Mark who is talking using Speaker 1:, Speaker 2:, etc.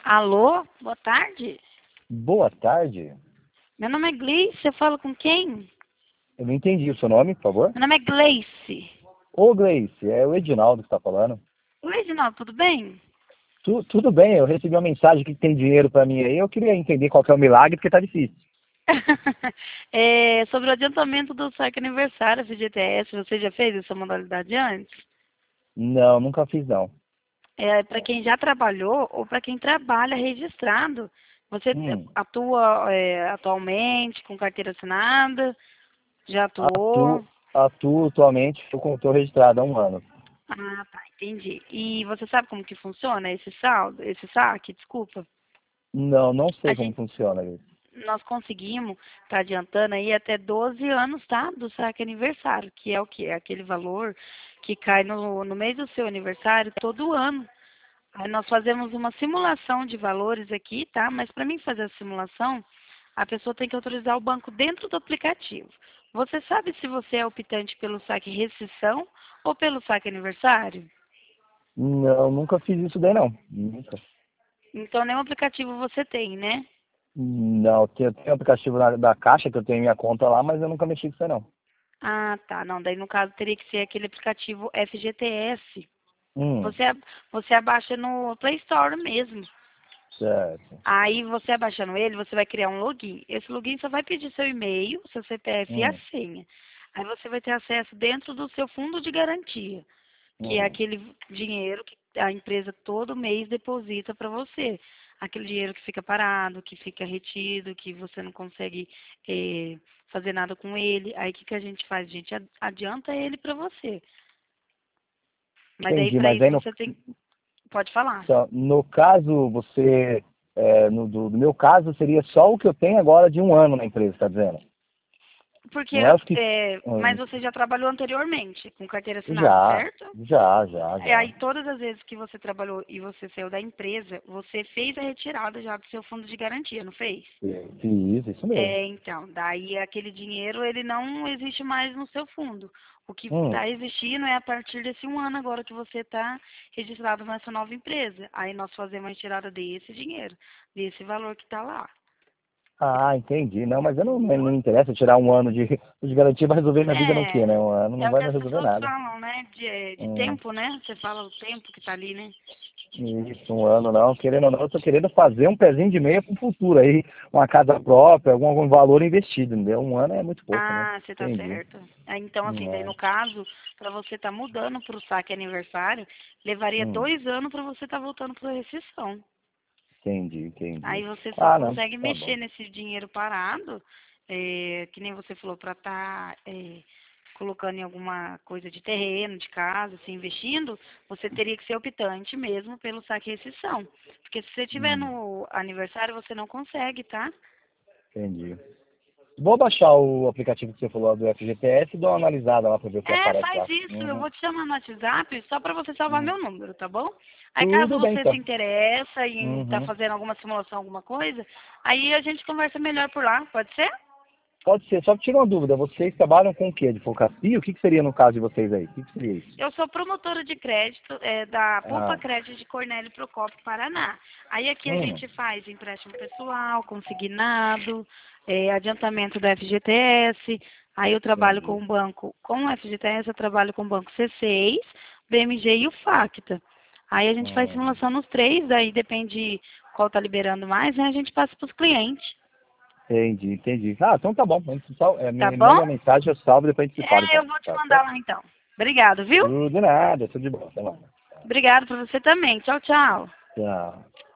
Speaker 1: Alô, boa tarde.
Speaker 2: Boa tarde.
Speaker 1: Meu nome é Gleice, eu falo com quem?
Speaker 2: Eu não entendi o seu nome, por favor.
Speaker 1: Meu nome é Gleice.
Speaker 2: Ô, Gleice, é o Edinaldo que está falando.
Speaker 1: Oi, Reginaldo, tudo bem?
Speaker 2: Tudo bem, eu recebi uma mensagem que tem dinheiro para mim aí. Eu queria entender qual que é o milagre, porque tá difícil.
Speaker 1: Sobre o adiantamento do saque aniversário FGTS, você já fez essa modalidade antes?
Speaker 2: Não, nunca fiz não.
Speaker 1: Para quem já trabalhou ou para quem trabalha registrado. Você
Speaker 2: Hum,
Speaker 1: atua atualmente com carteira assinada? Já atuou?
Speaker 2: atuo, atuo atualmente, estou registrado há um ano.
Speaker 1: Ah, tá, entendi. E você sabe como que funciona esse saldo, esse saque? Desculpa.
Speaker 2: Não, não
Speaker 1: A
Speaker 2: sei como
Speaker 1: gente,
Speaker 2: funciona isso.
Speaker 1: nós conseguimos, tá adiantando aí até 12 anos, tá? Do saque aniversário, que é o quê? É aquele valor que cai no mês do seu aniversário todo ano. Aí nós fazemos uma simulação de valores aqui, tá? Mas para mim fazer a simulação, a pessoa tem que autorizar o banco dentro do aplicativo. Você sabe se você é optante pelo saque rescisão ou pelo saque aniversário?
Speaker 2: Não, nunca fiz isso daí não. Nunca.
Speaker 1: Então nenhum aplicativo você tem, né?
Speaker 2: Não, tem um aplicativo da Caixa que eu tenho em minha conta lá, mas eu nunca mexi com isso aí não.
Speaker 1: Ah, tá. Não, daí no caso teria que ser aquele aplicativo FGTS.
Speaker 2: Hum,
Speaker 1: Você, você abaixa no Play Store mesmo.
Speaker 2: certo.
Speaker 1: Aí você abaixando ele, você vai criar um login. Esse login só vai pedir seu e-mail, seu CPF e a
Speaker 2: Hum,
Speaker 1: senha. Aí você vai ter acesso dentro do seu fundo de garantia, que é
Speaker 2: hum.
Speaker 1: aquele dinheiro que a empresa todo mês deposita para você. Aquele dinheiro que fica parado, que fica retido, que você não consegue fazer nada com ele. Aí o que, que a gente faz? A gente adianta ele para você. Mas aí
Speaker 2: Entendi,
Speaker 1: para
Speaker 2: mas
Speaker 1: isso
Speaker 2: aí no,
Speaker 1: você tem. Pode falar.
Speaker 2: No caso, do meu caso, seria só o que eu tenho agora de um ano na empresa, está dizendo?
Speaker 1: Porque,
Speaker 2: Não é os que.
Speaker 1: mas
Speaker 2: hum,
Speaker 1: você já trabalhou anteriormente com carteira assinada,
Speaker 2: já,
Speaker 1: certo?
Speaker 2: já, já, já.
Speaker 1: Aí todas as vezes que você trabalhou e você saiu da empresa, você fez a retirada já do seu fundo de garantia, não fez?
Speaker 2: Fiz, isso mesmo.
Speaker 1: Então, daí aquele dinheiro ele não existe mais no seu fundo. O que
Speaker 2: Hum.
Speaker 1: está existindo é a partir desse um ano agora que você está registrado nessa nova empresa. Aí nós fazemos a retirada desse dinheiro, desse valor que está lá.
Speaker 2: Ah, entendi. Não, mas eu não me interessa tirar um ano de garantia para resolver minha vida no quê,
Speaker 1: É,
Speaker 2: né? Um ano não
Speaker 1: é o
Speaker 2: vai
Speaker 1: que
Speaker 2: me
Speaker 1: as
Speaker 2: resolver
Speaker 1: pessoas
Speaker 2: nada.
Speaker 1: falam, né? De
Speaker 2: Hum.
Speaker 1: tempo, né? Você fala o tempo que tá ali, né?
Speaker 2: Isso, um ano não. Querendo ou não, eu tô querendo fazer um pezinho de meia pro futuro aí. Uma casa própria, algum valor investido, entendeu? Um ano é muito pouco, né?
Speaker 1: Ah, você tá
Speaker 2: Entendi.
Speaker 1: certo. Então, assim, daí
Speaker 2: É.
Speaker 1: no caso, para você estar mudando para o saque aniversário, levaria
Speaker 2: Hum.
Speaker 1: 2 anos para você estar voltando para a rescisão.
Speaker 2: Entendi, entendi.
Speaker 1: Aí você só
Speaker 2: Ah, não,
Speaker 1: consegue
Speaker 2: tá
Speaker 1: mexer
Speaker 2: bom.
Speaker 1: nesse dinheiro parado, que nem você falou, para estar colocando em alguma coisa de terreno, de casa, assim, investindo, você teria que ser optante mesmo pelo saque rescisão. Porque se você tiver
Speaker 2: Hum,
Speaker 1: no aniversário, você não consegue, tá?
Speaker 2: entendi. Vou baixar o aplicativo que você falou do FGTS e dar uma analisada lá pra ver o que aparece
Speaker 1: Faz
Speaker 2: lá.
Speaker 1: isso. Eu
Speaker 2: Uhum,
Speaker 1: vou te chamar no WhatsApp só para você salvar
Speaker 2: uhum.
Speaker 1: meu número, tá bom? Aí caso
Speaker 2: Tudo bem,
Speaker 1: você se
Speaker 2: então.
Speaker 1: interessa em estar
Speaker 2: Uhum.
Speaker 1: fazendo alguma simulação, alguma coisa, aí a gente conversa melhor por lá, pode ser?
Speaker 2: Pode ser, só que tira uma dúvida, vocês trabalham com o quê? Advocacia? O que que seria no caso de vocês aí? O que que seria isso?
Speaker 1: Eu sou promotora de crédito da Poupa
Speaker 2: Ah,
Speaker 1: Crédito de Cornélio Procópio, Paraná. Aí aqui a
Speaker 2: hum,
Speaker 1: gente faz empréstimo pessoal, consignado, adiantamento da FGTS. Aí eu trabalho com
Speaker 2: entendi.
Speaker 1: o banco, com o FGTS eu trabalho com o banco C6, BMG e o Facta. Aí a gente faz
Speaker 2: Hum,
Speaker 1: simulação nos três, aí depende qual tá liberando mais, né? A gente passa para os clientes.
Speaker 2: entendi, entendi. Ah, então tá bom. A gente
Speaker 1: Tá
Speaker 2: me
Speaker 1: bom?
Speaker 2: manda uma mensagem, eu salvo e depois a gente se fala então.
Speaker 1: Eu vou te
Speaker 2: Tá
Speaker 1: mandar
Speaker 2: certo?
Speaker 1: lá então. Obrigado, viu?
Speaker 2: Tudo nada, tudo de bom. Até mais.
Speaker 1: Obrigado para você também. Tchau, tchau.
Speaker 2: Tchau.